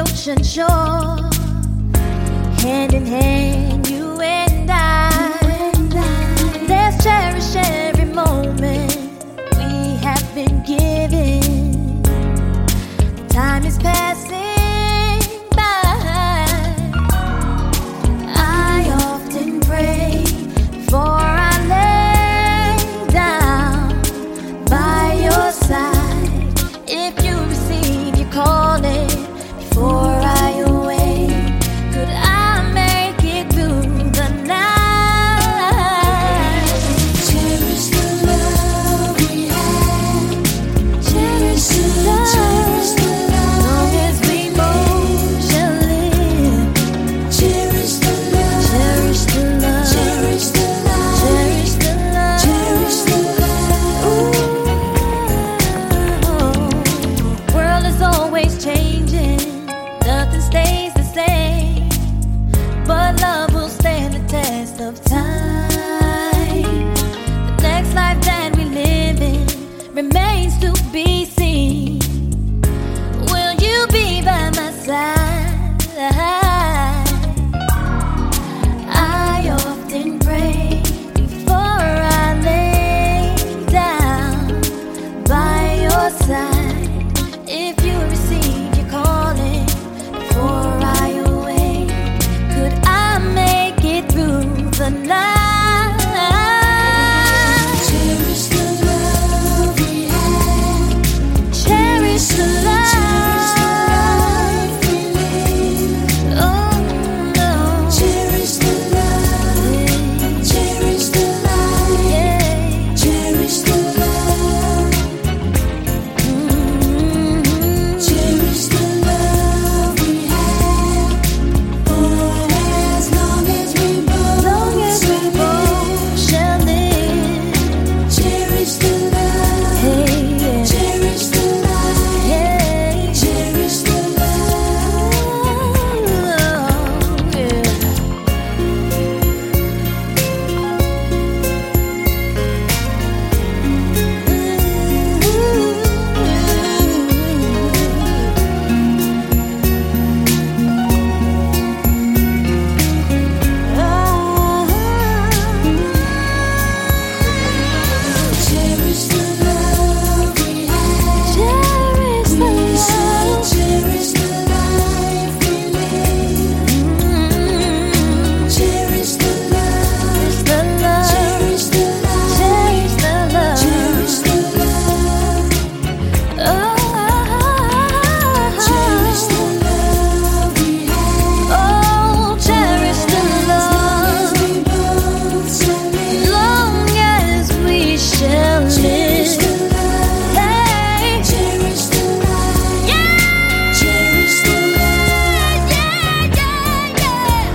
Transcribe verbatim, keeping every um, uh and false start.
ocean shore, hand in hand, you and I. Let's cherish every moment we have been given. Time is passing by. I often pray before I lay down by your side. If you receive your calling before I awake, could I make it through the night? Cherish the love we have. Cherish the love. Cherish the love. Long as we both shall live. Cherish the love. Cherish the love. Cherish the love. Cherish the love. Cherish the love. Ooh. World is always changing. Nothing stays the same, but love will stand the test of time. The next life that we live in remains to be seen. Will you be by my side? I often pray before I lay down by your side. If you receive your calling before I awake, could I make it through the night? Cherish the love we have. Cherish the life we live. Oh no. Cherish the love. Cherish the life. Yeah. Cherish the love. Mm-hmm. Cherish the love we have. For as long as we both, long as we both shall live. Cherish the love. Hey, yeah. Cherish the love. Hey. Cherish the love. Yeah. Cherish the love we have. Cherish the love. Cherish the life we live. Cherish the love. Cherish the love. Cherish the love. Cherish the love. Cherish the love. Oh. Cherish the love we have. Oh, cherish the love. Long as we shall live. Cherish the love. Hey. Cherish the love. Yeah. Cherish the love. Yeah, yeah, yeah.